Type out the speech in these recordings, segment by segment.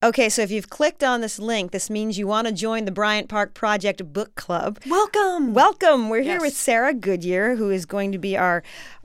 Okay, so if you've clicked on this link, this means you want to join the Bryant Park Project Book Club. Welcome. Welcome. We're here Yes. with Sarah Goodyear, who is going to be our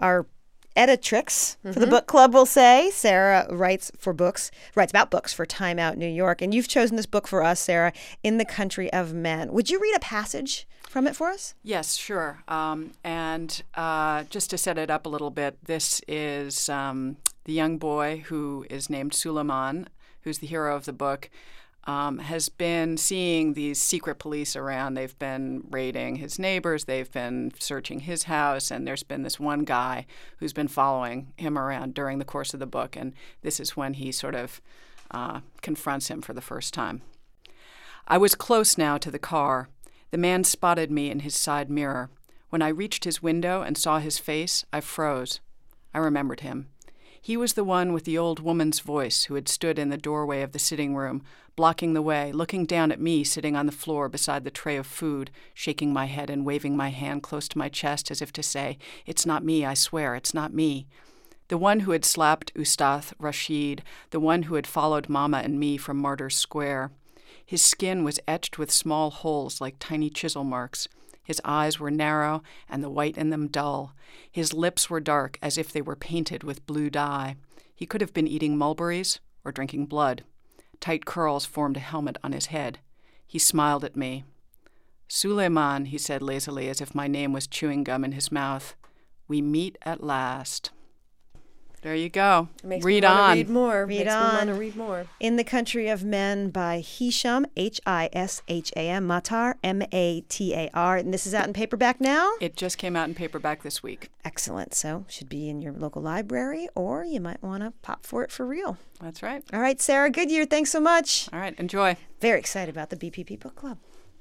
editrix for the book club, we'll say. Sarah writes about books for Time Out New York. And you've chosen this book for us, Sarah, In the Country of Men. Would you read a passage from it for us? Yes, sure. And just to set it up a little bit, this is the young boy who is named Suleiman, who's the hero of the book, has been seeing these secret police around. They've been raiding his neighbors. They've been searching his house. And there's been this one guy who's been following him around during the course of the book. And this is when he sort of confronts him for the first time. I was close now to the car. The man spotted me in his side mirror. When I reached his window and saw his face, I froze. I remembered him. He was the one with the old woman's voice who had stood in the doorway of the sitting room, blocking the way, looking down at me sitting on the floor beside the tray of food, shaking my head and waving my hand close to my chest as if to say, "It's not me, I swear, it's not me." The one who had slapped Ustath Rashid, the one who had followed Mama and me from Martyrs Square. His skin was etched with small holes like tiny chisel marks. His eyes were narrow and the white in them dull. His lips were dark as if they were painted with blue dye. He could have been eating mulberries or drinking blood. Tight curls formed a helmet on his head. He smiled at me. "Suleiman," he said lazily, as if my name was chewing gum in his mouth. "We meet at last." There you go. Read on. Read more. Read Makes on. me want to read more. In the Country of Men by Hisham, Hisham, Matar, Matar. And this is out in paperback now? It just came out in paperback this week. Excellent. So should be in your local library, or you might want to pop for it for real. That's right. All right, Sarah Goodyear, thanks so much. All right, enjoy. Very excited about the BPP Book Club.